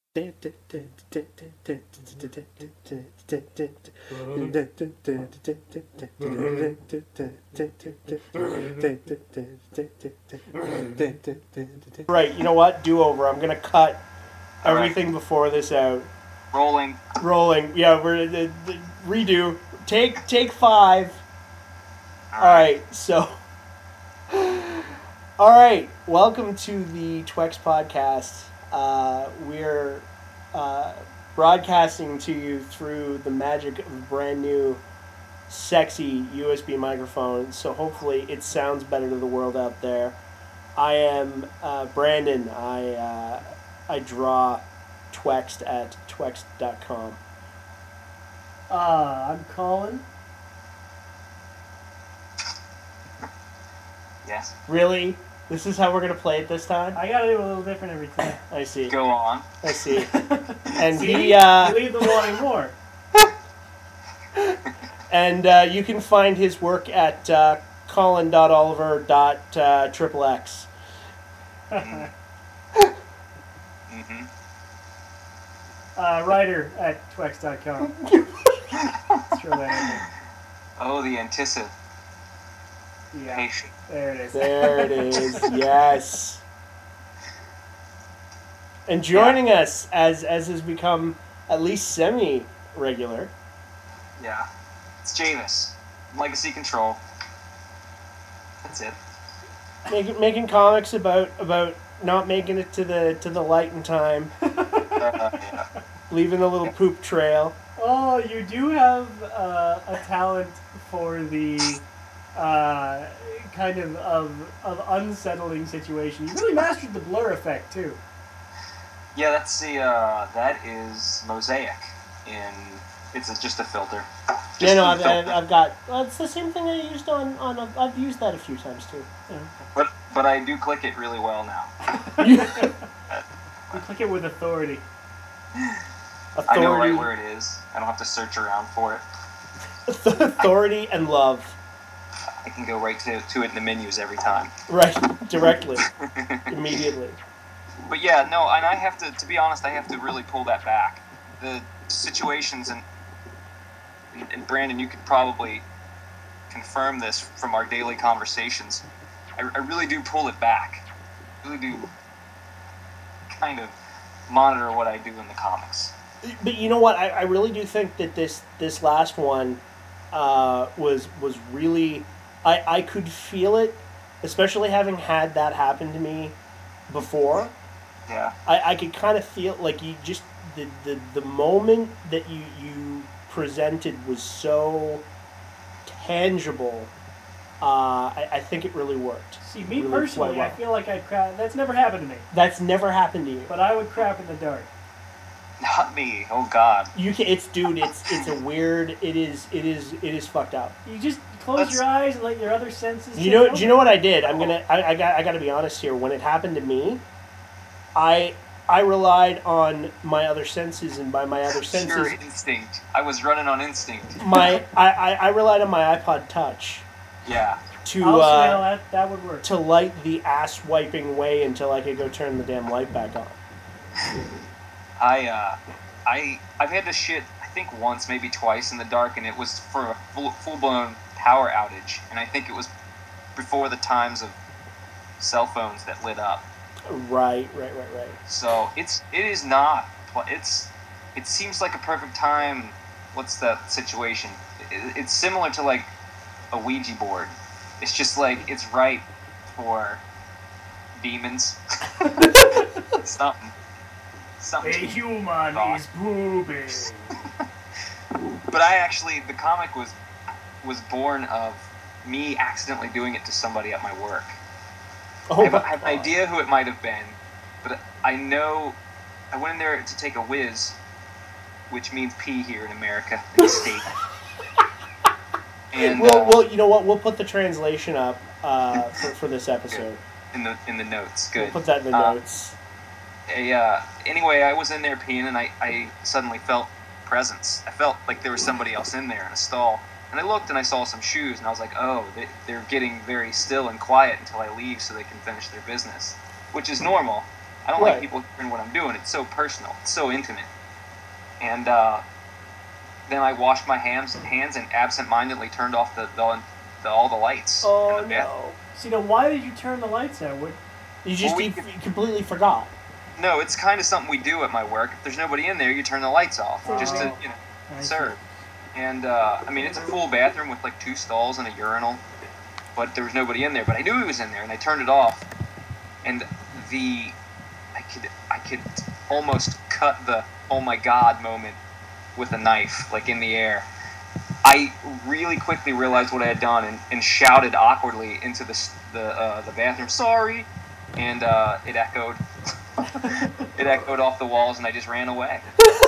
Right, you know what? Do over. I'm gonna cut All right. everything before this out. Rolling. Rolling. Yeah, we're redo. Take 5. All right. So. All right. Welcome to the Twex podcast. We're broadcasting to you through the magic of a brand new, sexy USB microphone. So hopefully it sounds better to the world out there. I am Brandon. I draw Twext at twext.com. I'm Colin. Yes. Really? This is how we're going to play it this time? I gotta do a little different every time. I see. Go on. I see. And See? he, You leave them wanting more. and you can find his work at colin.oliver.xxx. Mm-hmm. Writer at twex.com. Let's throw that in there. Oh, the anticipation. Yeah, there it is. There it is. Yes. And joining us, as has become at least semi-regular. Yeah. It's Jameis. Legacy Control. That's it. Making comics about not making it to the light in time, Yeah. leaving a little poop trail. Oh, you do have a talent for the kind of unsettling situation. You really mastered the blur effect too. Yeah, that's that is Mosaic. Just a filter. Yeah, no, filter. I've got. Well, it's the same thing I used on I've used that a few times too. Yeah. But I do click it really well now. You click it with authority. I know right where it is. I don't have to search around for it. Authority and love. I can go right to it in the menus every time. Right, directly, immediately. But yeah, no, and I have to be honest, I have to really pull that back. The situations, and Brandon, you could probably confirm this from our daily conversations, I really do pull it back. I really do kind of monitor what I do in the comics. But you know what? I really do think that this last one was really... I could feel it, especially having had that happen to me before. Yeah. I could kind of feel like you just... The moment that you presented was so tangible. I think it really worked. See, me really personally, well. I feel like I'd crap. That's never happened to me. That's never happened to you. But I would crap in the dark. Not me. Oh God. You can. It's a weird. It is fucked up. You just close your eyes and let your other senses. Do you know what I did? I got to be honest here. When it happened to me, I relied on my other senses, and by my other senses, Pure instinct. I was running on instinct. I relied on my iPod Touch. Yeah. That would work. To light the ass wiping way until I could go turn the damn light back on. I've had to shit, I think once, maybe twice in the dark, and it was for a full-blown power outage, and I think it was before the times of cell phones that lit up. Right. So it seems like a perfect time. What's that situation? It's similar to like a Ouija board. It's just like it's ripe for demons. Something. A human is pooping. But the comic was born of me accidentally doing it to somebody at my work. Oh, I have an idea who it might have been, but I know I went in there to take a whiz, which means pee here in America, in the state. And well, you know what? We'll put the translation up for this episode. In the notes. Good. We'll put that in the notes. Anyway, I was in there peeing, and I suddenly felt presence. I felt like there was somebody else in there in a stall. And I looked and I saw some shoes, and I was like, oh, they're getting very still and quiet until I leave so they can finish their business, which is normal. I don't Right. like people hearing what I'm doing. It's so personal. It's so intimate. And then I washed my hands and absent-mindedly turned off all the lights Oh in the bathroom. no! See, now why did you turn the lights out? What? You just Well, you completely forgot. No, it's kind of something we do at my work. If there's nobody in there, you turn the lights off just to I see. serve. And I mean, it's a full bathroom with like 2 stalls and a urinal, but there was nobody in there. But I knew he was in there, and I turned it off. And I could almost cut the "oh my god" moment with a knife, like in the air. I really quickly realized what I had done and shouted awkwardly into the bathroom, "Sorry," and it echoed. It echoed off the walls, and I just ran away.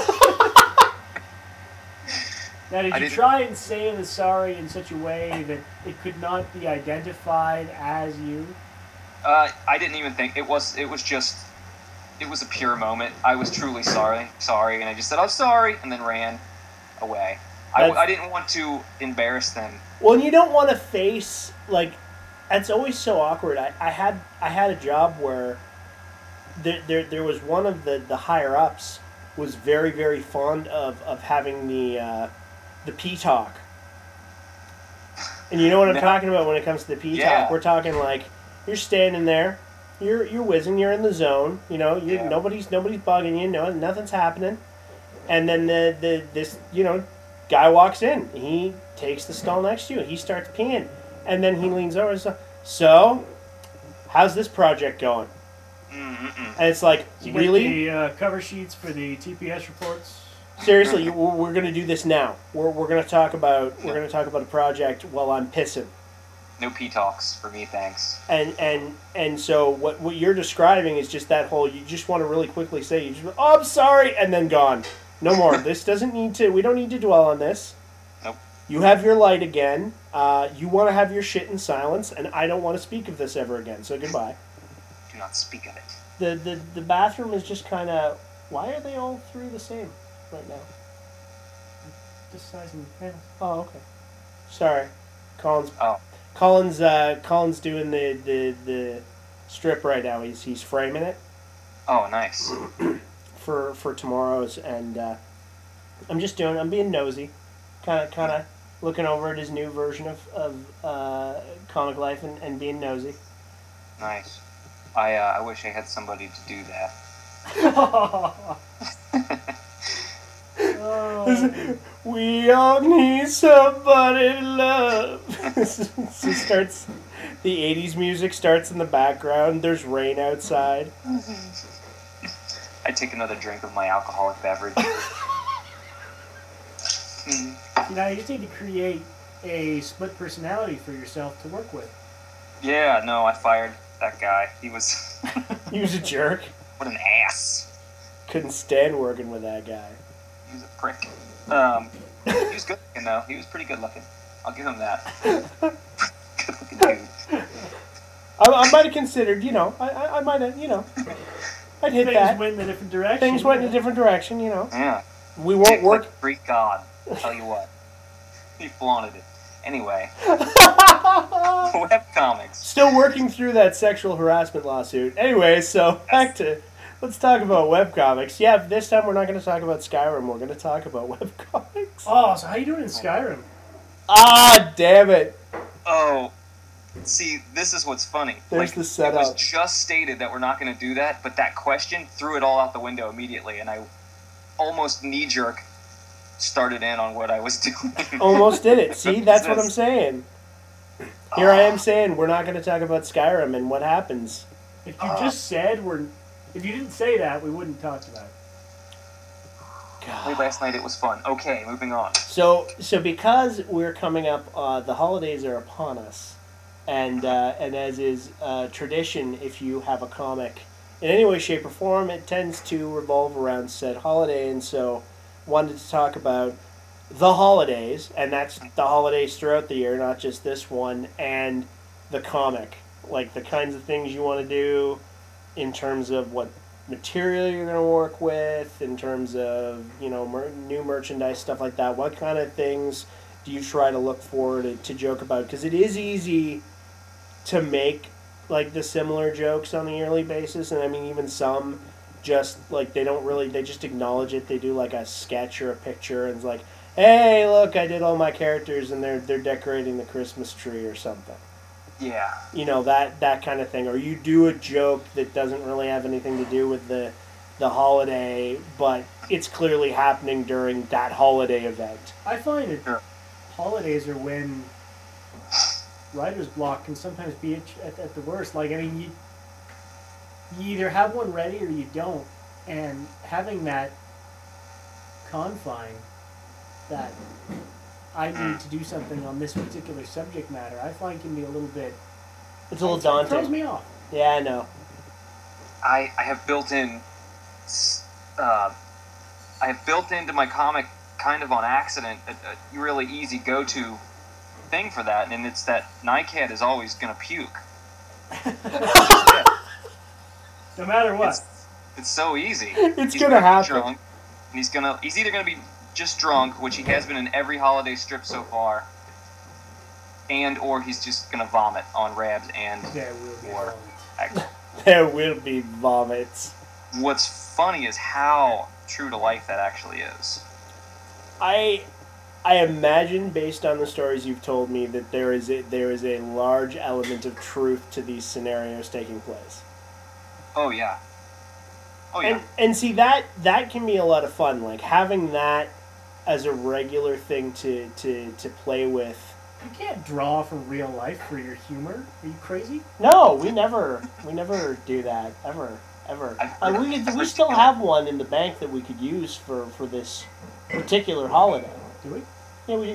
Now, did you try and say the sorry in such a way that it could not be identified as you? I didn't even think it was a pure moment. I was truly sorry, and I just said, "I'm sorry," and then ran away. I didn't want to embarrass them. Well, you don't want to face, like, it's always so awkward. I had a job where there was one of the higher ups was very, very fond of having the P talk. And you know what I'm talking about when it comes to the P talk. We're talking like you're standing there, you're whizzing, you're in the zone. You know, nobody's bugging you. No, nothing's happening. And then this guy walks in. He takes the stall next to you. He starts peeing, and then he leans over and says, "So, how's this project going?" Mm-mm. And it's like, So you really? get the cover sheets for the TPS reports. Seriously, we're going to do this now. We're going to talk about a project while I'm pissing. No P talks for me, thanks. And so what you're describing is just that whole, you just want to really quickly say, "Oh, I'm sorry," and then gone. No more. This doesn't need to. We don't need to dwell on this. Nope. You have your light again. You want to have your shit in silence, and I don't want to speak of this ever again. So goodbye. Do not speak of it. The bathroom is just kind of. Why are they all three the same right now? Just sizing the panels. Oh, okay. Sorry, Colin's. Oh. Colin's doing the strip right now. He's framing it Oh, nice. for tomorrow's, and I'm being nosy, kind of looking over at his new version of Comic Life and being nosy. Nice. I wish I had somebody to do that. Oh. We all need somebody to love. So starts, the 80s music starts in the background. There's rain outside. I take another drink of my alcoholic beverage. You know, you just need to create a split personality for yourself to work with. Yeah, no, I fired that guy. He was He was a jerk. what an ass. Couldn't stand working with that guy. He was a prick. He was good looking though. He was pretty good looking. I'll give him that. Good looking dude. I might have considered, I might have, I'd hit Things that. went in a different direction. Things went in a different direction, Yeah. We won't Dick work. like a Greek god. I'll tell you what. He flaunted it. Anyway, webcomics. Still working through that sexual harassment lawsuit. Anyway, so let's talk about webcomics. Yeah, this time we're not going to talk about Skyrim. We're going to talk about webcomics. Oh, so how you doing in Skyrim? Ah, damn it. Oh, see, this is what's funny. There's the It setup. was just stated that we're not going to do that, but that question threw it all out the window immediately, and I almost knee-jerk started in on what I was doing. Almost did it. See, that's what I'm saying. Here I am saying we're not going to talk about Skyrim and what happens. If you just said if you didn't say that, we wouldn't talk about it. Played last night, it was fun. Okay, moving on. So because we're coming up, the holidays are upon us, and as is tradition, if you have a comic in any way, shape, or form, it tends to revolve around said holiday, and so wanted to talk about the holidays, and that's the holidays throughout the year, not just this one, and the comic, like the kinds of things you want to do in terms of what material you're going to work with, in terms of, new merchandise, stuff like that. What kind of things do you try to look for to joke about? Because it is easy to make, like the similar jokes on a yearly basis, and I mean even some just like they just acknowledge it. They do like a sketch or a picture, and it's like, hey, look, I did all my characters, and they're decorating the Christmas tree or something. Yeah. You know, that kind of thing. Or you do a joke that doesn't really have anything to do with the holiday, but it's clearly happening during that holiday event. I find that holidays are when writer's block can sometimes be at the worst. Like, I mean, you either have one ready or you don't. And having that confine that I need to do something on this particular subject matter, I find can be a little bit... It's a little daunting. It throws me off. Yeah, I know. I have built in... I have built into my comic, kind of on accident, a really easy go-to thing for that, and it's that NICAD is always going to puke. No matter what. It's so easy. He's gonna happen. Drunk, and he's either gonna be just drunk, which he has been in every holiday strip so far, or he's just gonna vomit on Rabs and There will be or There will be vomits. What's funny is how true to life that actually is. I imagine, based on the stories you've told me, that there is a large element of truth to these scenarios taking place. Oh yeah. Oh yeah. And see that can be a lot of fun, like having that as a regular thing to play with. You can't draw from real life for your humor. Are you crazy? No, we never do that ever. We still have one in the bank that we could use for this particular holiday. Do we? Yeah, we do.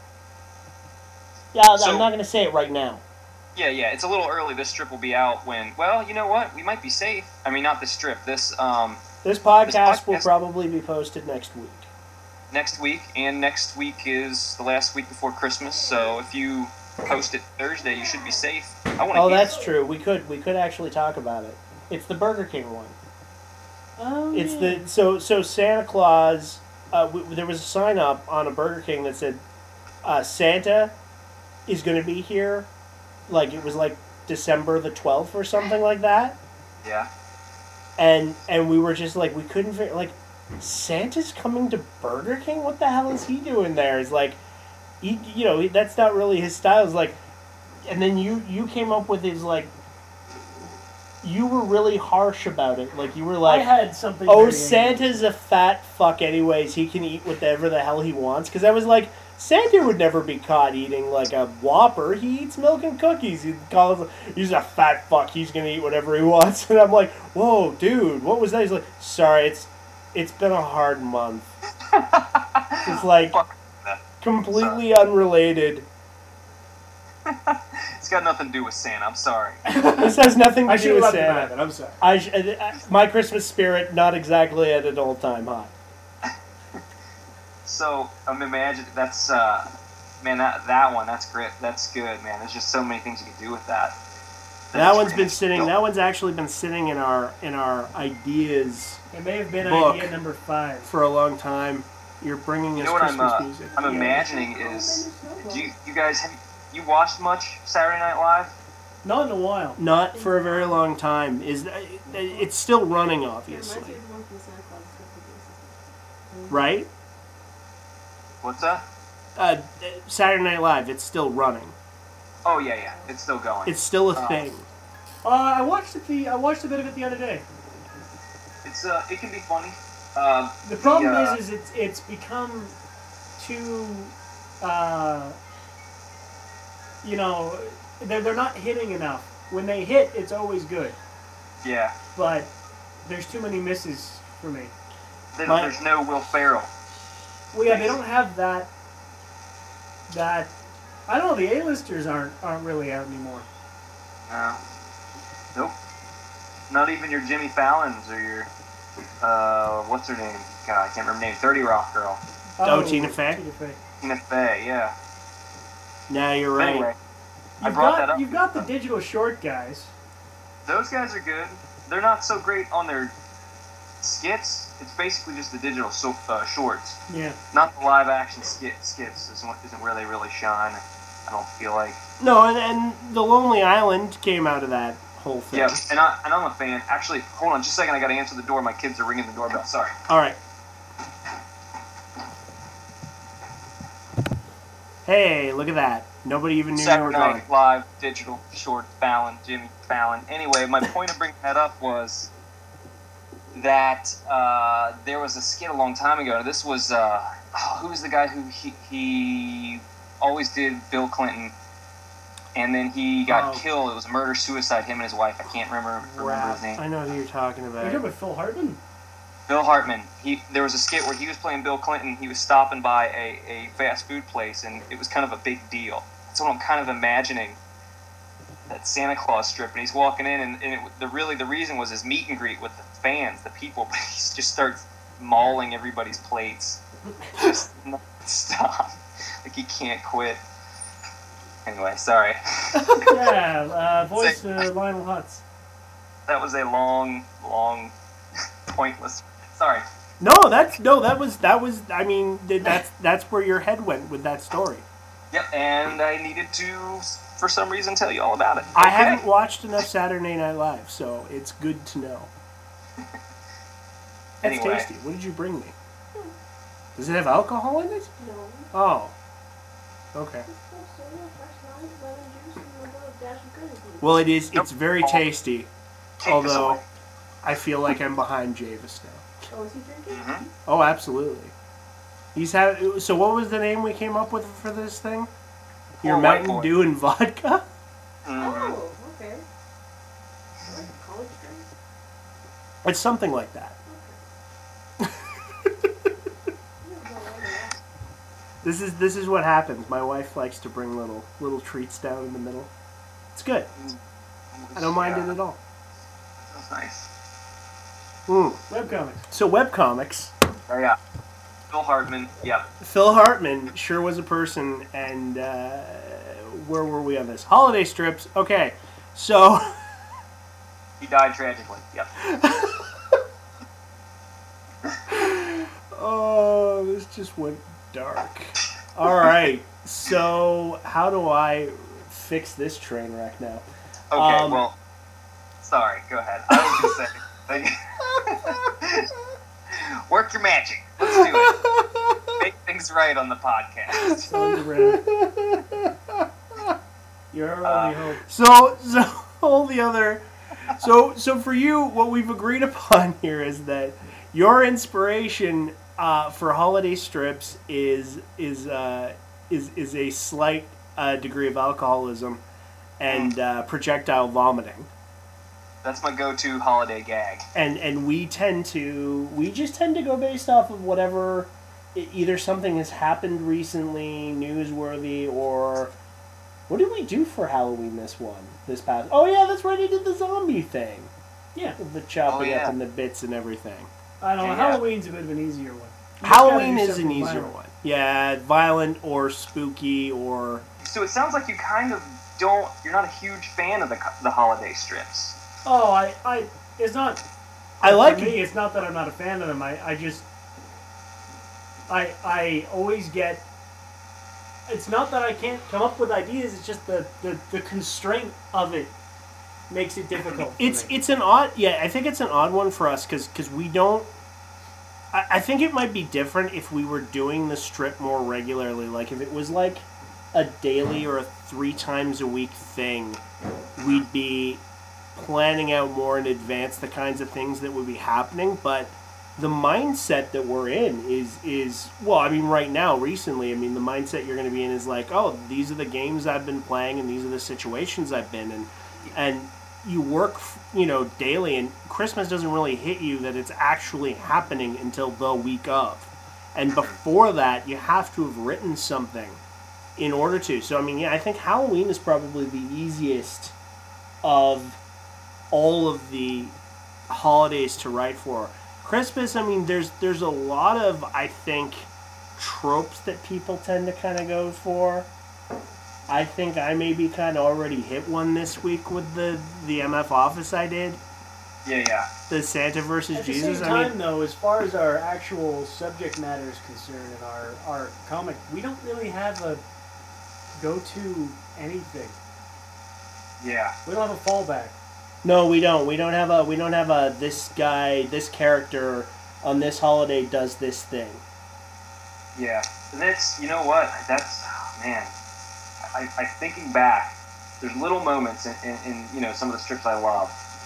Yeah, So- I'm not going to say it right now. Yeah, it's a little early. This strip will be out when. Well, you know what? We might be safe. I mean, not this strip. This This podcast will podcast- probably be posted next week. next week, and next week is the last week before Christmas. So if you post it Thursday, you should be safe. I want to. Oh, that's true. We could actually talk about it. It's the Burger King one. Oh, It's yeah. so Santa Claus. There was a sign up on a Burger King that said Santa is going to be here. Like it was like December the 12th or something like that. Yeah. And we were just like we couldn't figure like Santa's coming to Burger King. What the hell is he doing there? It's like that's not really his style. It's like, and then you came up with his like. You were really harsh about it. Like you were like, I had something. "Oh, very Santa's a fat fuck. Anyways, he can eat whatever the hell he wants." Because I was like, Santa would never be caught eating like a Whopper. He eats milk and cookies. He's a fat fuck. He's gonna eat whatever he wants. And I'm like, "Whoa, dude, what was that?" He's like, "Sorry, it's been a hard month." It's like completely unrelated. It's got nothing to do with Santa. I'm sorry. This has nothing to I do should have with left it Santa. at that. I'm sorry. My Christmas spirit not exactly at an all-time high. So I'm imagining that's man that one that's great. That's good, man. There's just so many things you can do with that. That one's been sitting. That one's actually been sitting in our ideas It may have been Book. idea number 5. for a long time. You're bringing You us know what Christmas music. I'm imagining is, do you guys have you watched much Saturday Night Live? Not in a while. Not for a very long time. It's still running, obviously, right? What's that? Saturday Night Live. It's still running. Oh yeah, it's still going. It's still a thing. I watched a bit of it the other day. It can be funny. The problem is it's become too, they're not hitting enough. When they hit, it's always good, Yeah. but there's too many misses for me. There's no Will Ferrell. Well, yeah, they don't have that. I don't know. The A-listers aren't really out anymore. No. Nope. Not even your Jimmy Fallons or your what's her name? God, I can't remember her name. 30 Rock girl. Oh, Tina Fey? Tina Fey, yeah. Nah, you're right. Anyway, I brought that up. You've got the digital short guys. Those guys are good. They're not so great on their skits. It's basically just the digital shorts. Yeah. Not the live action skits isn't where they really shine. I don't feel like. No, and The Lonely Island came out of that whole thing. Yeah, and I'm a fan. Actually, hold on just a second. I got to answer the door. My kids are ringing the doorbell. Sorry. All right. Hey, look at that. Nobody even knew you were Saturday gone. Night Live, digital, short, Fallon, Jimmy Fallon. Anyway, my point of bringing that up was that there was a skit a long time ago. This was, who was the guy who he always did Bill Clinton, and then he got killed. It was murder-suicide, him and his wife. I can't remember his name. I know who you're talking about. You're talking about Phil Hartman? Bill Hartman. There was a skit where he was playing Bill Clinton. He was stopping by a fast food place, and it was kind of a big deal. So I'm kind of imagining that Santa Claus strip, and he's walking in, and the reason was his meet and greet with the fans, the people, but he just starts mauling everybody's plates, just stop, like he can't quit. Anyway, sorry. Yeah, voice Lionel Hutz. That was a long, pointless. Sorry. That was. I mean, that's where your head went with that story. Yep, and I needed to, for some reason, tell you all about it. I haven't watched enough Saturday Night Live, so it's good to know. That's Anyway. tasty. What did you bring me? Does it have alcohol in it? No. Oh. Okay. Well, it is. It's very tasty. Take this Although, away. I feel like I'm behind Javis now. Oh, is he drinking? Mhm. Oh, absolutely. He's had. So, what was the name we came up with for this thing? Your Poor white Mountain boy. Dew and vodka? Mhm. Oh, okay. Like a college drink? It's something like that. This is what happens. My wife likes to bring little treats down in the middle. It's good. I don't mind it at all. That's nice. Webcomics. So webcomics. Oh yeah. Phil Hartman. Yep. Phil Hartman sure was a person, and where were we on this? Holiday strips. Okay, so He died tragically. Yep. oh, this just went dark. All right, so how do I fix this train wreck now? Okay. Well. Sorry. Go ahead. I was just saying. Work your magic. Let's do it. Make things right on the podcast. Selling the brand. Your only hope. So all the other. So for you, what we've agreed upon here is that your inspiration for holiday strips is a slight degree of alcoholism and projectile vomiting. That's my go-to holiday gag. And we just tend to go based off of whatever, either something has happened recently, newsworthy, or what did we do for Halloween this past? Oh yeah, that's right. He did the zombie thing. Yeah. The chopping Oh, yeah. up and the bits and everything. I don't know. Yeah. Halloween's a bit of an easier one. You Halloween just is gotta do an something easier violent. one. Yeah, violent or spooky or. So it sounds like you kind of don't. You're not a huge fan of the holiday strips. Oh, I it's not. I like For me, it's not that I'm not a fan of them. I always get. It's not that I can't come up with ideas. It's just the constraint of it makes it difficult. For me. It's an odd. Yeah, I think it's an odd one for us because we don't. I think it might be different if we were doing the strip more regularly. Like if it was like a daily or a 3 times a week thing, we'd be planning out more in advance the kinds of things that would be happening. But the mindset that we're in is well, I mean, right now, recently, I mean, the mindset you're going to be in is like, oh, these are the games I've been playing and these are the situations I've been in, and you work, daily, and Christmas doesn't really hit you that it's actually happening until the week of, and before that, you have to have written something in order to. So I mean, yeah, I think Halloween is probably the easiest of all of the holidays to write for. Christmas, I mean, there's a lot of, I think, tropes that people tend to kind of go for. I think I maybe kind of already hit one this week with the MF Office I did. Yeah. The Santa versus At the Jesus. same time, though, as far as our actual subject matter is concerned in our comic, we don't really have a go to anything. Yeah. We don't have a fallback. No, we don't. We don't have a this guy, this character on this holiday does this thing. Yeah. And that's, you know what? That's, man. I thinking back, there's little moments in you know, some of the strips I love.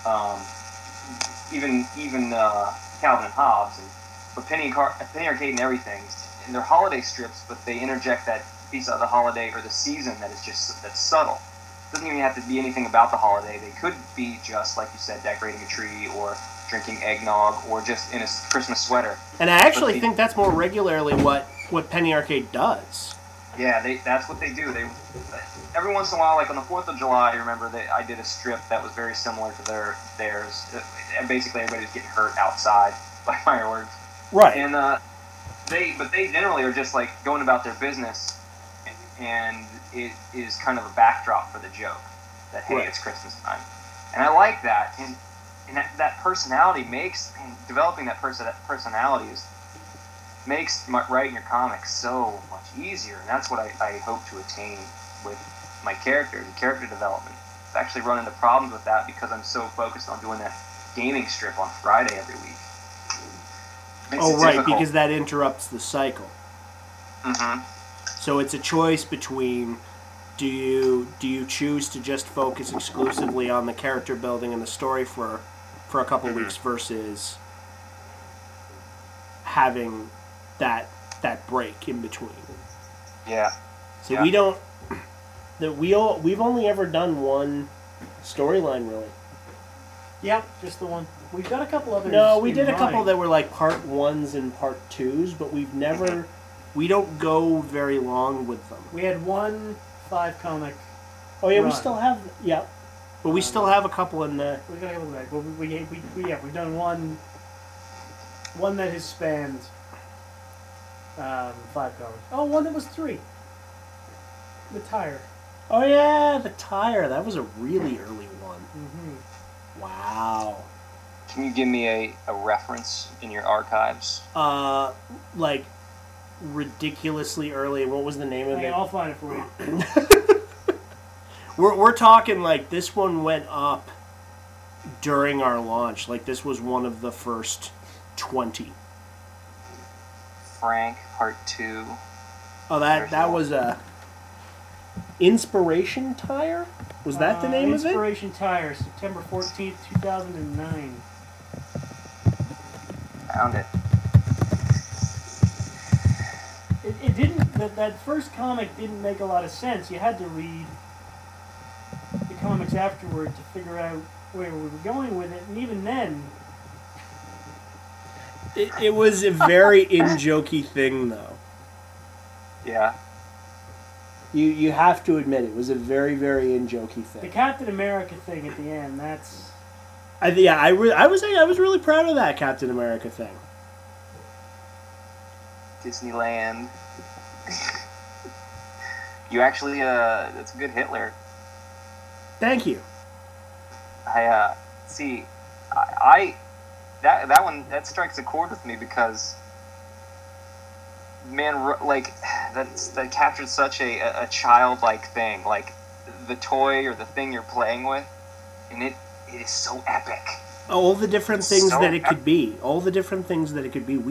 Even Calvin and Hobbes, but Penny Arcade and everything. And they're holiday strips, but they interject that piece of the holiday or the season that's subtle. Doesn't even have to be anything about the holiday. They could be just, like you said, decorating a tree or drinking eggnog or just in a Christmas sweater. And I actually think that's more regularly what Penny Arcade does. Yeah, that's what they do. They every once in a while, like on the 4th of July, I remember that I did a strip that was very similar to theirs. And basically, everybody was getting hurt outside by fireworks. Right. And they generally are just like going about their business, and it is kind of a backdrop for the joke that hey, right. It's Christmas time, and I like that. And that personality developing that personality makes writing your comics so much easier, and that's what I hope to attain with my character development. I've actually run into problems with that because I'm so focused on doing that gaming strip on Friday every week. Oh, right, because that interrupts the cycle. Mm-hmm. So it's a choice between do you choose to just focus exclusively on the character building and the story for a couple weeks versus having that break in between. Yeah. So we don't. We've only ever done one storyline really. Yep, just the one. We've got a couple others. No, we did a in couple mind. that were like part 1s and part 2s, but we've never. We don't go very long with them. We had one 5-comic. Oh yeah, we run. still have. Yeah, but we still have a couple in there. We got a couple back. Well, we've done one that has spanned 5 comics. Oh, one that was 3. The tire. Oh yeah, the tire. That was a really early one. Mm-hmm. Wow. Can you give me a reference in your archives? Like ridiculously early. What was the name of Hey, it? I'll find it for you. We're talking like this one went up during our launch. Like this was one of the first 20. Frank, part 2. Oh, that was a Inspiration Tire. Was that the name of it? Inspiration Tire, September 14th, 2009. Found it. It didn't. That first comic didn't make a lot of sense. You had to read the comics afterward to figure out where we were going with it, and even then, It was a very in-jokey thing, though. Yeah. You have to admit it was a very, very in-jokey the thing. Captain America thing at the end. That's I was really proud of that Captain America thing. Disneyland. You actually, that's a good Hitler. Thank you. I that one, that strikes a chord with me because, man, like, that captured such a childlike thing, like the toy or the thing you're playing with, and it is so epic. All the different things So that it could be. All the different things that it could be.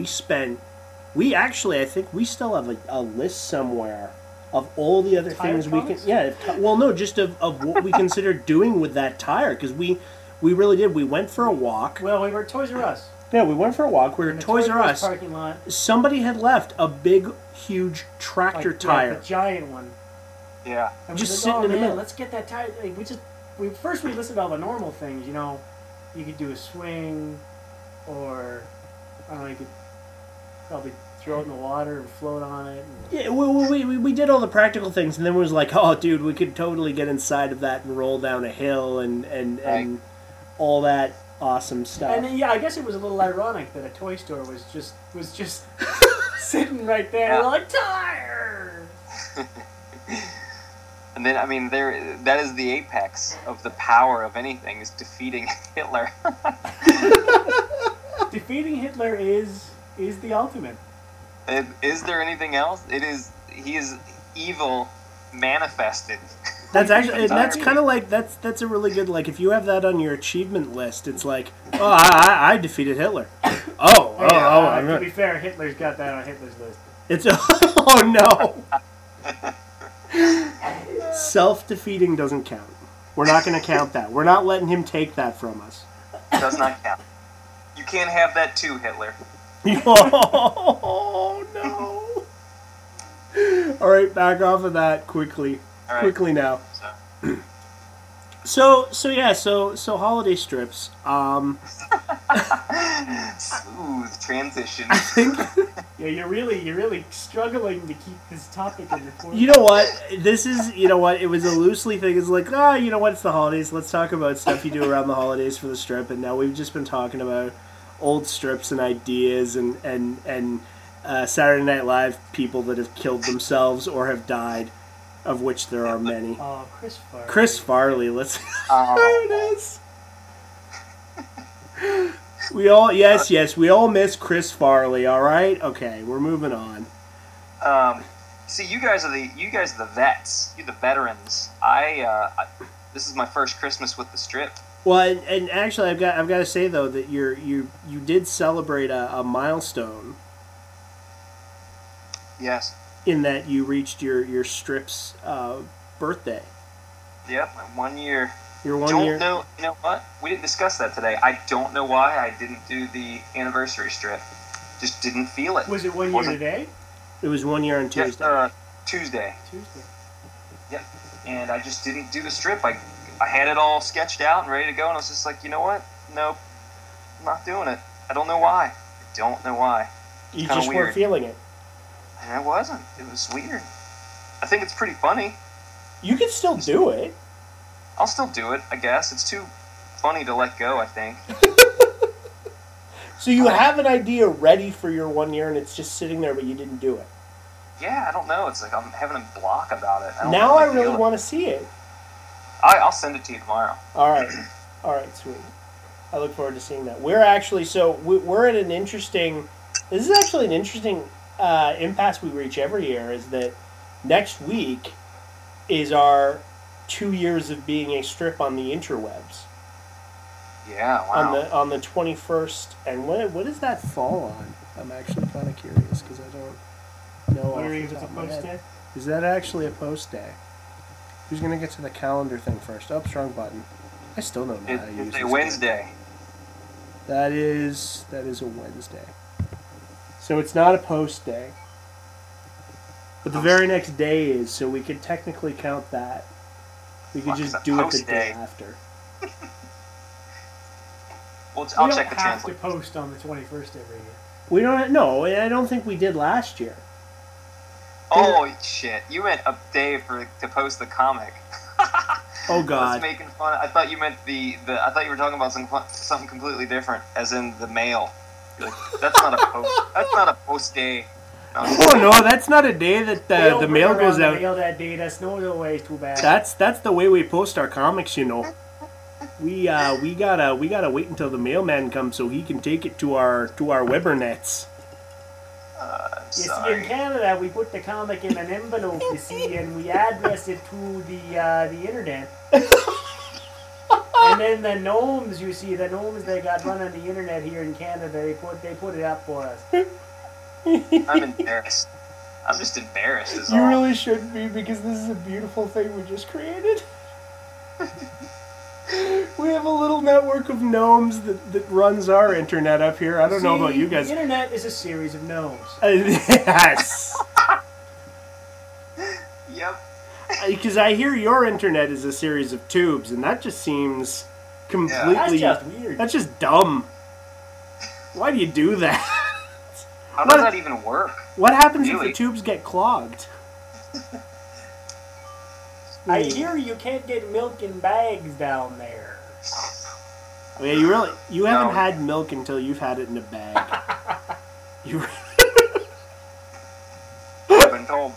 I think we still have a list somewhere of all the other Tire things we comics? can. Yeah, well, no, just of what we considered doing with that tire because we really did. We went for a walk. well, we were at Toys R Us. Yeah, we went for a walk. We were In at the Toys R Us. parking lot. Somebody had left a big, huge tractor Like, tire. Yeah, the giant one. Yeah. And Just we said, sitting in the man, middle. let's get that tire. Like, we listed all the normal things. You know, you could do a swing, or I don't know, you could probably throw it in the water and float on it. And, Yeah, we did all the practical things, and then it was like, oh, dude, we could totally get inside of that and roll down a hill and all that awesome stuff. and then, yeah, I guess it was a little ironic that a toy store was just sitting right there. Yeah. We're like, tire. And then, I mean, that is the apex of the power of anything, is defeating Hitler. Defeating Hitler is the ultimate. Is there anything else? He is evil manifested. That's actually, and that's Sorry. kind of like, that's a really good, like, if you have that on your achievement list, it's like, oh, I defeated Hitler. I'm To not. be fair, Hitler's got that on Hitler's list. It's, oh no. Self-defeating doesn't count. We're not going to count that. We're not letting him take that from us. Does not count. You can't have that too, Hitler. Oh no. All right, back off of that quickly. All right. Quickly now. So. So holiday strips. Smooth transition. Yeah, you're really struggling to keep this topic in the forefront. You know what? It was a loosely thing. It's like, you know what? It's the holidays. Let's talk about stuff you do around the holidays for the strip. And now we've just been talking about old strips and ideas and Saturday Night Live people that have killed themselves or have died, of which there are many. Oh, Chris Farley. Chris Farley. Let's. Oh. There it is. We all miss Chris Farley. All right, okay, we're moving on. See, you guys are the vets. You're the veterans. This is my first Christmas with the strip. Well, and actually, I've got to say though that you did celebrate a milestone Yes. in that you reached your strip's birthday. Yep. 1 year. Your 1 Don't year. know. You know what? We didn't discuss that today. I don't know why I didn't do the anniversary strip. Just didn't feel it. Was it 1 year Wasn't- today? It was 1 year on Yeah, Tuesday. Tuesday. Tuesday. Yep. And I just didn't do the strip. I had it all sketched out and ready to go, and I was just like, you know what? Nope. I'm not doing it. I don't know why. I don't know why. You kinda just weren't weird. feeling it. And I wasn't. It was weird. I think it's pretty funny. You can still do it. I'll still do it, I guess. It's too funny to let go, I think. So you have an idea ready for your 1 year, and it's just sitting there, but you didn't do it. Yeah, I don't know. It's like I'm having a block about it. Now I feel really it. want to see it. I'll send it to you tomorrow. All right, sweet. I look forward to seeing that. We're actually we're at an interesting. This is actually an interesting impasse we reach every year. Is that next week is our 2 years of being a strip on the interwebs Yeah, wow. on the 21st. And what does that fall on? I'm actually kind of curious because I don't know. Wondering off if the it's a top of my post head. day? Is that actually a post day? Who's gonna get to the calendar thing first? Oh, strong button. I still don't know how to use It's a this. Wednesday. That is a Wednesday. So it's not a post day. But the very next day is, so we could technically count that. We could Fuck, just it's a do it the post day day. after. Well, We I'll don't check the have to translation. post on the 21st every year. We don't. No, I don't think we did last year. Oh shit! You meant a day to post the comic. Oh I was God. making fun. I thought you meant the. I thought you were talking about something completely different, as in the mail. You're like, that's not a post. That's not a post day. No, Oh no, that's not a day that We don't the bring mail around goes the out. mail that day. That's no way too bad. That's the way we post our comics, you know. We gotta wait until the mailman comes so he can take it to our Webernets. I'm You see, in sorry. Canada, we put the comic in an envelope, you see, and we address it to the internet. And then the gnomes, you see, the gnomes they got run on the internet here in Canada, they put it up for us. I'm embarrassed. I'm just embarrassed. Is You all. really shouldn't be because this is a beautiful thing we just created. We have a little network of gnomes that runs our internet up here. I don't know about you guys. The internet is a series of gnomes. Yes. Yep. Because I hear your internet is a series of tubes, and that just seems That's completely. just weird. That's just dumb. Why do you do that? How What- does that even work? What happens if Really? the tubes get clogged? I hear you can't get milk in bags down there. Oh, yeah, you haven't No. had milk until you've had it in a bag. You. I've been told.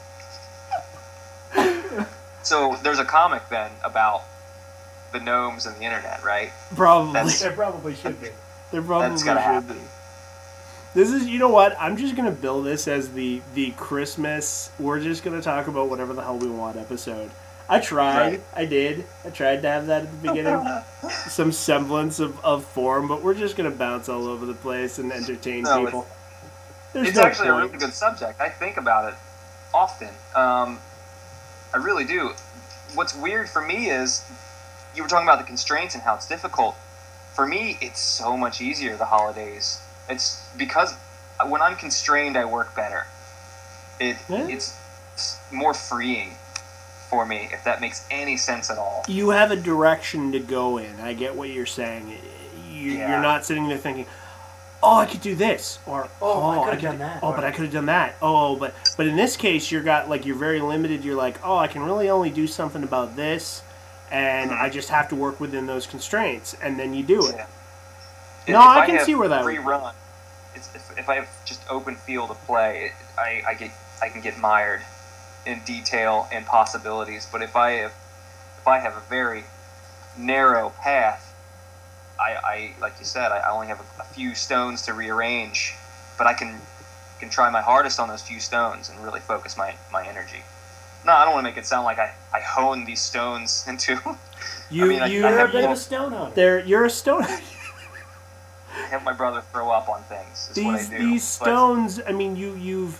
So there's a comic then about the gnomes and the internet, right? Probably. That's- There probably should be. There probably That's gotta should happen. be. This is, you know what? I'm just gonna bill this as the Christmas. We're just gonna talk about whatever the hell we want episode. I tried. Right. I did. I tried to have that at the beginning, some semblance of form. But we're just gonna bounce all over the place and entertain No, people. There's It's no actually a point. really good subject. I think about it often. I really do. What's weird for me is you were talking about the constraints and how it's difficult. For me, it's so much easier the holidays. It's because when I'm constrained, I work better. It's more freeing for me, if that makes any sense at all. You have a direction to go in. I get what you're saying. Yeah. You're not sitting there thinking, "Oh, I could do this," or Oh, I I could've done that. Oh, but I could have done that. Oh, but in this case, you're very limited. You're like, "Oh, I can really only do something about this, and I just have to work within those constraints," and then you do it. Yeah. No, If I can have see where that free would- run. If I have just open field of play, I can get mired in detail and possibilities. But if I have a very narrow path, I like you said, I only have a few stones to rearrange, but I can try my hardest on those few stones and really focus my energy. No, I don't want to make it sound like I hone these stones into. You I You're a have bit of more- a stone hunter. you're a stone. I have my brother throw up on things. Is what I do. These But- stones. I mean, you've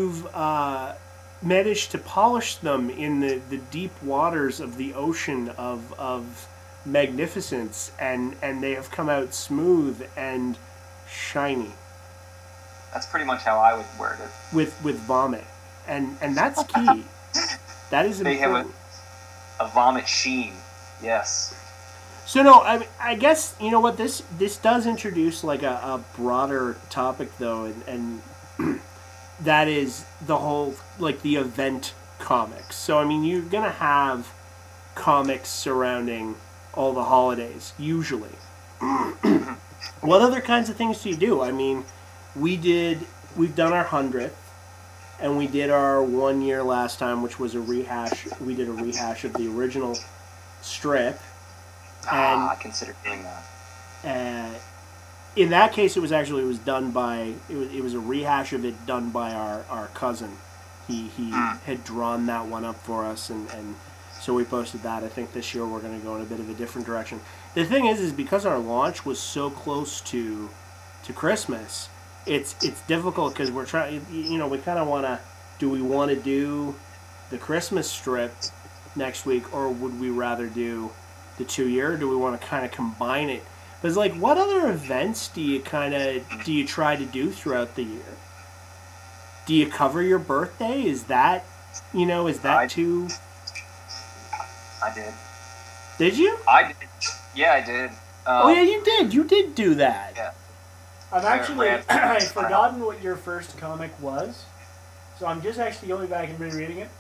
managed to polish them in the deep waters of the ocean of magnificence, and they have come out smooth and shiny That's pretty much how I would word it. with vomit, and that's key. That is They have important. a vomit sheen. Yes. So no, I guess you know what this does introduce like a broader topic though, and that is the whole like the event comics. So I mean, you're gonna have comics surrounding all the holidays usually. What other kinds of things do you do? I mean, we've done our 100th, and we did our 1 year last time, which was a rehash. We did a rehash of the original strip. I consider doing that. In that case, it was done by it was a rehash of it done by our cousin. He had drawn that one up for us, and so we posted that. I think this year we're going to go in a bit of a different direction. The thing is because our launch was so close to Christmas, it's difficult because we're trying. You know, we kind of want to. Do we want to do the Christmas strip next week, or would we rather do the 2 year? Or do we want to kind of combine it? But it's like, what other events do you try to do throughout the year? Do you cover your birthday? Is that too? I did. Did you? I did. Yeah, I did. Oh yeah, you did. You did do that. Yeah. I've actually Rant. I've forgotten what your first comic was, so I'm just actually going back and rereading it.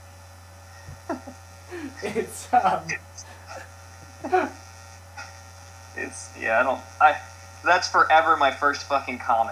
It's That's forever my first fucking comic.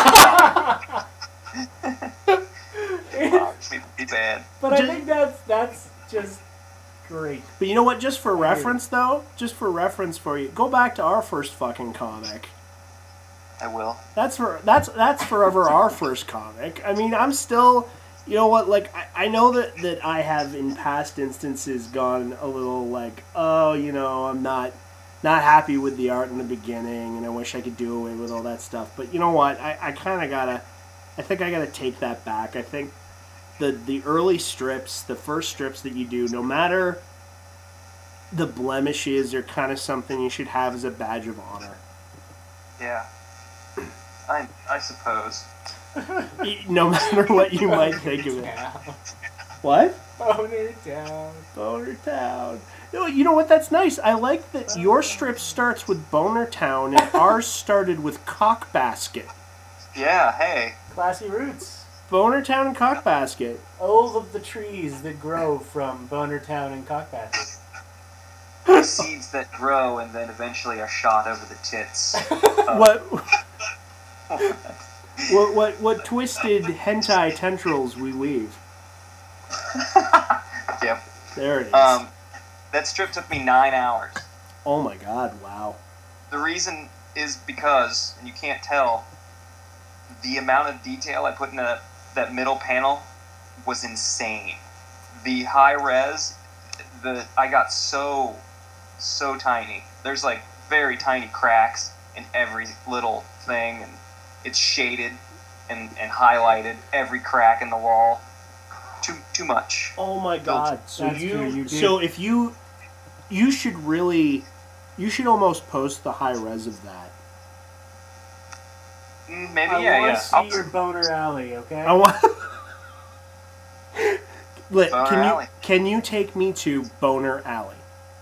Wow, it's pretty bad. but I think that's just great. But you know what? Just for reference, though, for you, go back to our first fucking comic. I will. That's forever our first comic. I mean, I'm still, you know what? Like, I know that I have in past instances gone a little like, oh, you know, I'm not happy with the art in the beginning, and I wish I could do away with all that stuff. But you know what? I think I gotta take that back. I think the early strips, the first strips that you do, no matter the blemishes, are kind of something you should have as a badge of honor. Yeah. I suppose. No matter what you might think of it. What? Boner Town. Boner Town. You know what? That's nice. I like that your strip starts with Boner Town and ours started with Cock Basket. Yeah. Hey. Classy roots. Boner Town and Cock Basket. All of the trees that grow from Boner Town and Cockbasket. The seeds that grow and then eventually are shot over the tits. What twisted hentai tendrils we weave. Yep. There it is. That strip took me 9 hours. Oh my god, wow. The reason is because, and you can't tell, the amount of detail I put in that middle panel was insane. The high res, I got so tiny. There's like very tiny cracks in every little thing, and it's shaded and highlighted every crack in the wall. Too much. Oh my God! So That's true, you did. so if you should almost post the high res of that. Maybe I yeah. want to see your boner alley, okay? I want. Boner Alley. Can you take me to Boner Alley?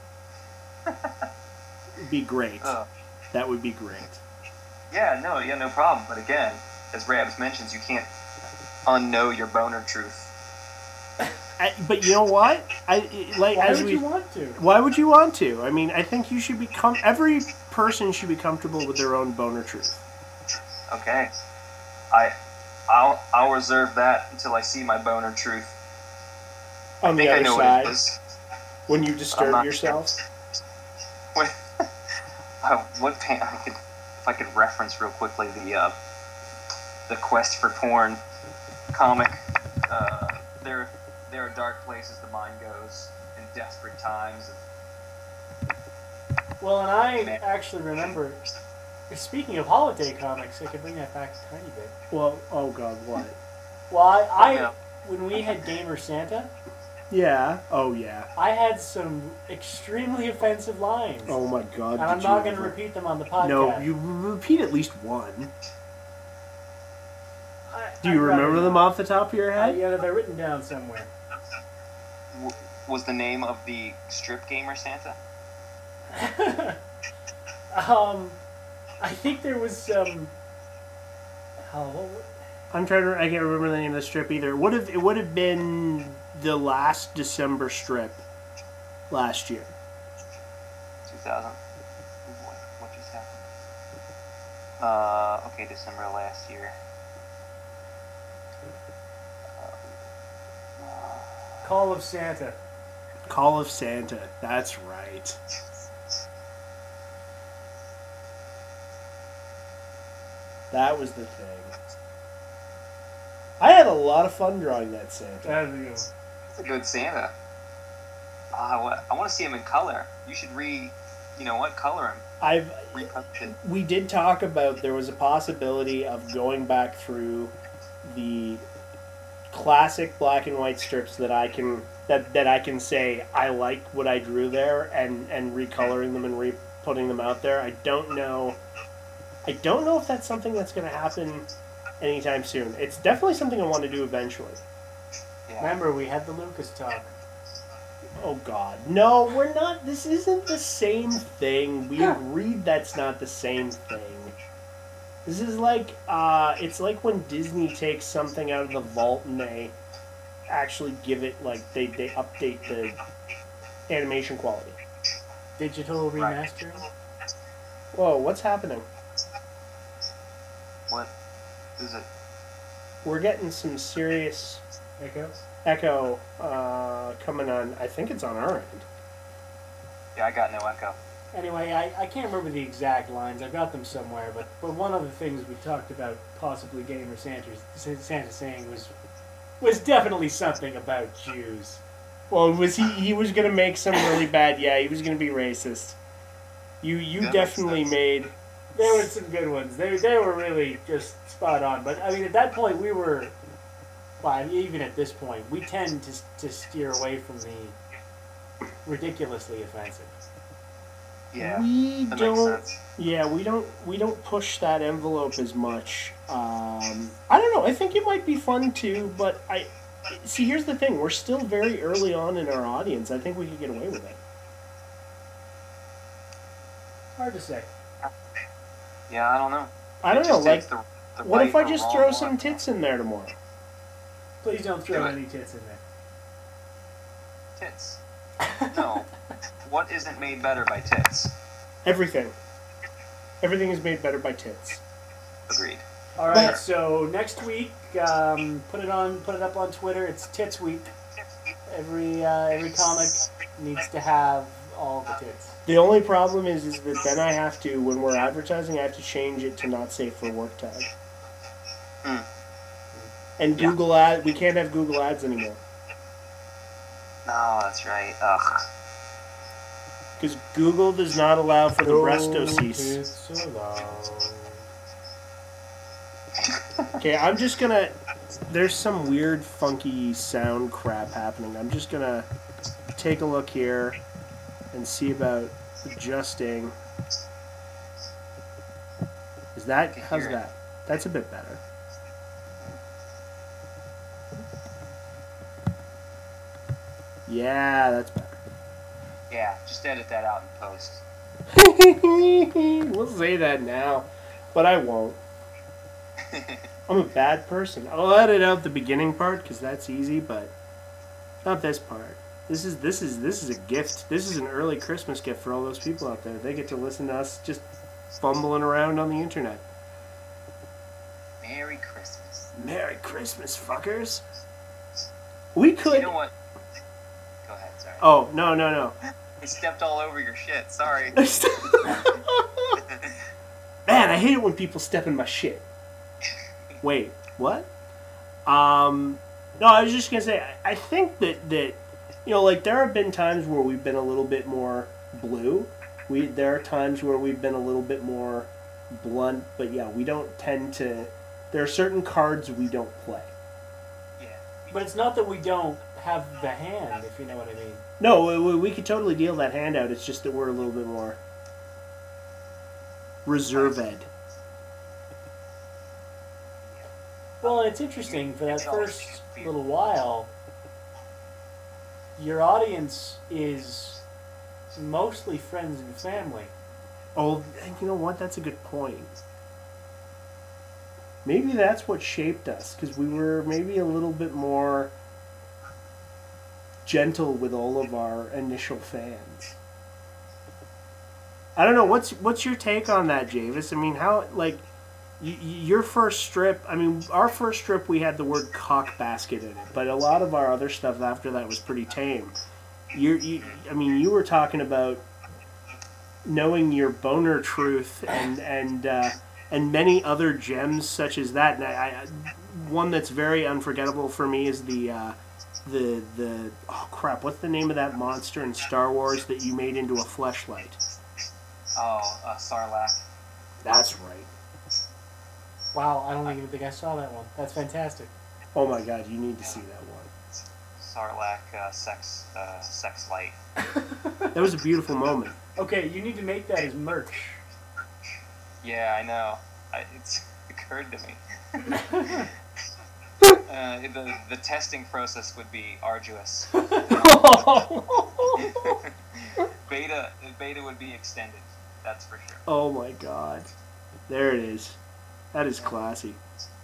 Be great. That would be great. Yeah, no problem. But again, as Rabs mentions, you can't unknow your boner truth. But you know what? Why would you want to? Why would you want to? I mean, I think you should become. Every person should be comfortable with their own boner truth. Okay, I'll reserve that until I see my boner truth. On the I other know side, what it is. when you disturb not yourself. What if I could reference real quickly the Quest for Porn comic. There are dark places the mind goes in desperate times. Well, and I actually remember, speaking of holiday comics, I could bring that back a tiny bit. Well, oh God, what? Well, Yeah. when we had Gamer Santa, Yeah. Oh yeah. I had some extremely offensive lines. Oh my God. And I'm did not you going to ever- repeat them on the podcast. No, you repeat at least one. Do I'd you rather remember them not. off the top of your head? Yeah, they're written down somewhere. Was the name of the strip Gamer Santa? I think there was some. Oh, I'm trying to. I can't remember the name of the strip either. It would have been the last December strip last year. 2000. What just happened? Okay, December last year. Call of Santa. Call of Santa. That's right. That was the thing. I had a lot of fun drawing that Santa. It's a good Santa. I want to see him in color. You should color him. We did talk about there was a possibility of going back through the classic black and white strips that I can say I like what I drew there and recoloring them and putting them out there. I don't know if that's something that's going to happen anytime soon. It's definitely something I want to do eventually. Yeah. Remember, we had the Lucas talk. Oh God, no, we're not. This isn't the same thing. We agreed that's not the same thing. This is like, it's like when Disney takes something out of the vault and they actually give it, like, they update the animation quality. Digital remastering? Whoa, what's happening? What is it? We're getting some serious Echo? echo coming on. I think it's on our end. Yeah, I got no echo. Anyway, I can't remember the exact lines. I've got them somewhere, but one of the things we talked about possibly Gamer Santa saying was definitely something about Jews. Well, was he was gonna make some really bad? Yeah, he was gonna be racist. You That definitely makes made. There were some good ones. They were really just spot on. But I mean, at that point, we were. Well, even at this point, we tend to steer away from the ridiculously offensive. Yeah, We that don't. makes sense. Yeah, we don't push that envelope as much. I don't know. I think it might be fun too, but see. Here's the thing: we're still very early on in our audience. I think we could get away with it. Hard to say. Yeah, I don't know. I don't It know. just Like, takes the what if I right or just wrong throw one. some tits in there tomorrow? Please don't throw Do it. any tits in there. Tits? No. What isn't made better by tits? Everything. Everything is made better by tits. Agreed. All right. But- So next week, put it up on Twitter. It's Tits Week. Every comic needs to have all the tits. The only problem is that then I have to, when we're advertising, I have to change it to not safe for work tag. Hmm. And Yeah. Google Ad, we can't have Google Ads anymore. No, that's right. Ugh. Because Google does not allow for the breastocease. It's allowed. Okay, I'm just gonna... There's some weird, funky sound crap happening. I'm just gonna take a look here and see about adjusting. Is that... can How's hear it. that? That's a bit better. Yeah, that's better. Yeah, just edit that out in post. We'll say that now, but I won't. I'm a bad person. I'll edit out the beginning part because that's easy, but not this part. This is a gift. This is an early Christmas gift for all those people out there. They get to listen to us just fumbling around on the internet. Merry Christmas. Merry Christmas, fuckers. We could. You know what? Go ahead, sorry. Oh no. I stepped all over your shit. Sorry. Man, I hate it when people step in my shit. Wait, what? No, I was just gonna say, I think that like there have been times where we've been a little bit more blue. There are times where we've been a little bit more blunt, but yeah, we don't tend to. There are certain cards we don't play. Yeah. But it's not that we don't have the hand, if you know what I mean. No, we could totally deal that hand out. It's just that we're a little bit more reserved. Well, and it's interesting, for that It's always first been- little while, your audience is mostly friends and family. Oh, you know what? That's a good point. Maybe that's what shaped us, because we were maybe a little bit more gentle with all of our initial fans. I don't know. What's your take on that, Javis? I mean, how your first strip? I mean, our first strip we had the word cock basket in it, but a lot of our other stuff after that was pretty tame. You were talking about knowing your boner truth and many other gems such as that. And one that's very unforgettable for me is the oh crap, what's the name of that monster in Star Wars that you made into a fleshlight? Oh, Sarlacc. That's right. Wow, I don't even think I saw that one. That's fantastic. Oh my god, you need to see that one. Sarlacc sex light. That was a beautiful moment. Okay, you need to make that as merch. Yeah, I know. It's occurred to me. The testing process would be arduous. Beta would be extended. That's for sure. Oh my god. There it is. That is classy.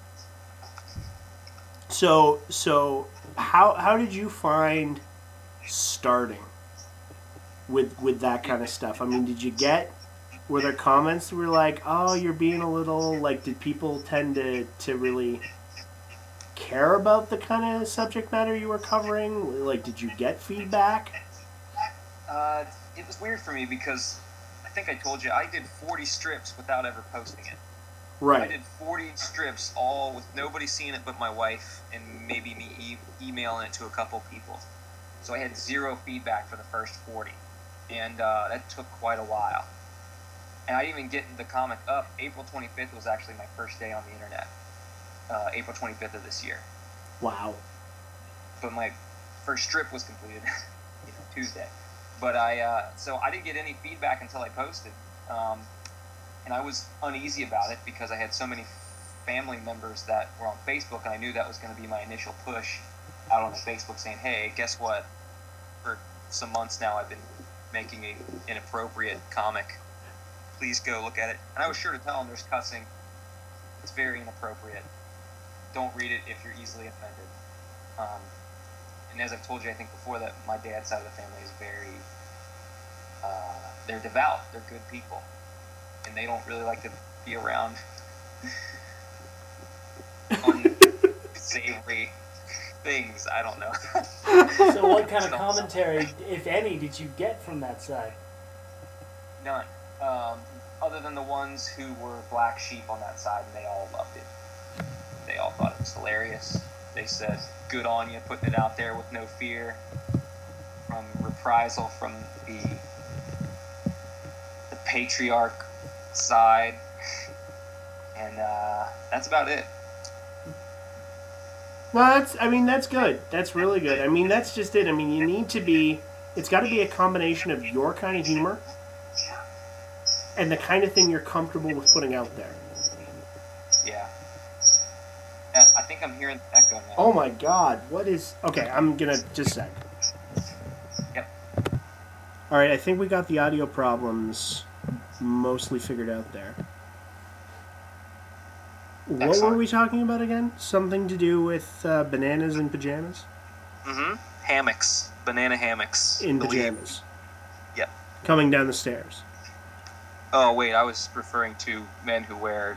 So how did you find starting with that kind of stuff? I mean, were there comments that were like, oh, you're being a little, like, did people tend to really care about the kind of subject matter you were covering? Like, did you get feedback? It was weird for me because I think I told you I did 40 strips without ever posting it. I Right. did 40 strips, all with nobody seeing it but my wife and maybe me emailing it to a couple people. So I had zero feedback for the first 40, and that took quite a while. And I didn't even get the comic up. April 25th was actually my first day on the internet. April 25th of this year. Wow. But my first strip was completed, Tuesday. But so I didn't get any feedback until I posted. And I was uneasy about it because I had so many family members that were on Facebook, and I knew that was going to be my initial push out on Facebook saying, hey, guess what? For some months now, I've been making an inappropriate comic. Please go look at it. And I was sure to tell them there's cussing. It's very inappropriate. Don't read it if you're easily offended. And as I've told you, I think before, that my dad's side of the family is very, they're devout. They're good people. And they don't really like to be around unsavory things. I don't know. So what kind of commentary, if any, did you get from that side? None. Other than the ones who were black sheep on that side, and they all loved it. They it was hilarious. They said, "Good on you, putting it out there with no fear from reprisal from the patriarch side," and that's about it. Well, that's good. That's really good. I mean, that's just it. I mean, you need to be, it's got to be a combination of your kind of humor and the kind of thing you're comfortable with putting out there. Yeah. I think I'm hearing the echo now. Oh my God, what is, okay, I'm gonna, just a sec. Yep. Alright, I think we got the audio problems mostly figured out there. What Excellent. were we talking about again? Something to do with bananas and pajamas? Mm-hmm. Hammocks. Banana hammocks. In I believe. pajamas. Yep. Coming down the stairs. Oh, wait, I was referring to men who wear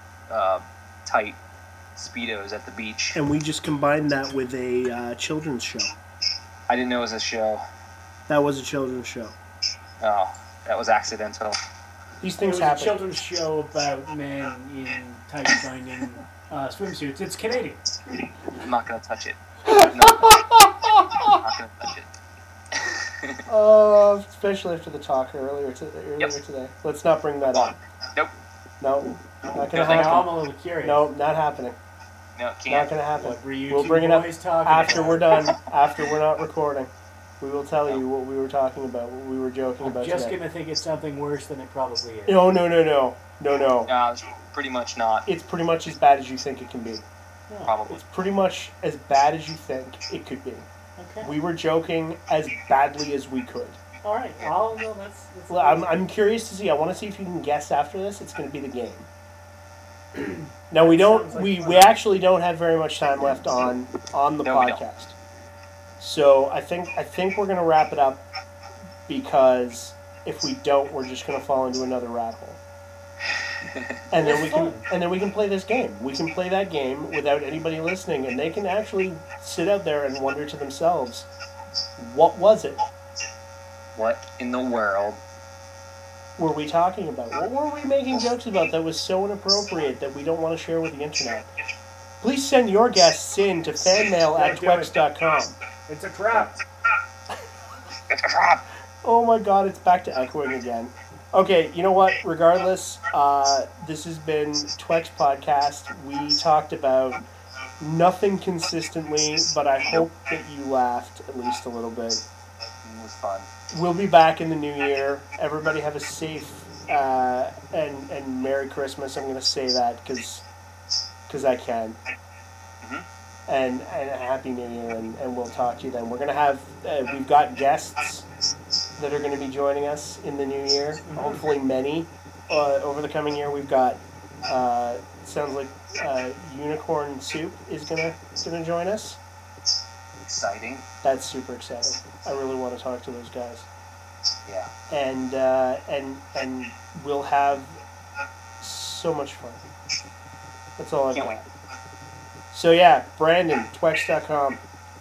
tight Speedos at the beach. And we just combined that with a children's show. I didn't know it was a show. That was a children's show. Oh, that was accidental. These It things was a happen. children's show about men in tight binding swimsuits. It's Canadian. I'm not going to touch it. No. I'm not going to touch it. Especially after the talk earlier Yep. today. Let's not bring that up. Nope. No, not gonna No, thank you. Now I'm happen. a little curious. No, not happening. No, Not can't. gonna happen. What were you We'll two bring it up boys talking after about? we're done. After we're not recording, we will tell you what we were talking about. What we were joking I'm about just today. gonna think it's something worse than it probably is. No. It's pretty much not. It's pretty much as bad as you think it can be. No. Probably. It's pretty much as bad as you think it could be. Okay. We were joking as badly as we could. All right. Oh no, that's Well, I'm curious to see. I want to see if you can guess after this. It's going to be the game. Now we don't. Sounds like We fun. actually don't have very much time left on the No, we don't. podcast. So I think we're going to wrap it up, because if we don't, we're just going to fall into another rat hole. And then we can play this game. We can play that game without anybody listening, and they can actually sit out there and wonder to themselves, what was it? What in the world? Were we talking about? What were we making jokes about that was so inappropriate that we don't want to share with the internet? Please send your guests in to fanmail@twex.com. It's a trap. It's a trap. Oh my God, it's back to echoing again. Okay, you know what? Regardless, this has been Twex Podcast. We talked about nothing consistently, but I hope that you laughed at least a little bit. It was fun. We'll be back in the new year. Everybody have a safe and Merry Christmas. I'm going to say that because I can. Mhm. And a Happy New Year, and we'll talk to you then. We're going to have, we've got guests that are going to be joining us in the new year. Hopefully many over the coming year. We've got, sounds like Unicorn Soup is going to join us. Exciting. That's super exciting. I really want to talk to those guys. Yeah. And we'll have so much fun. That's all I've Can't got. wait. So yeah, Brandon, Twex.com.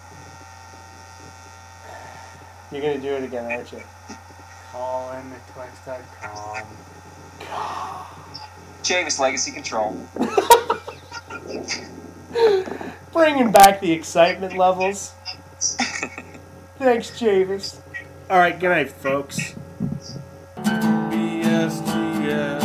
You're gonna do it again, aren't you? CallinTwex.com. Chavis Legacy Control. Bringing back the excitement levels. Thanks, Javis. All right, good night, folks. BSTS.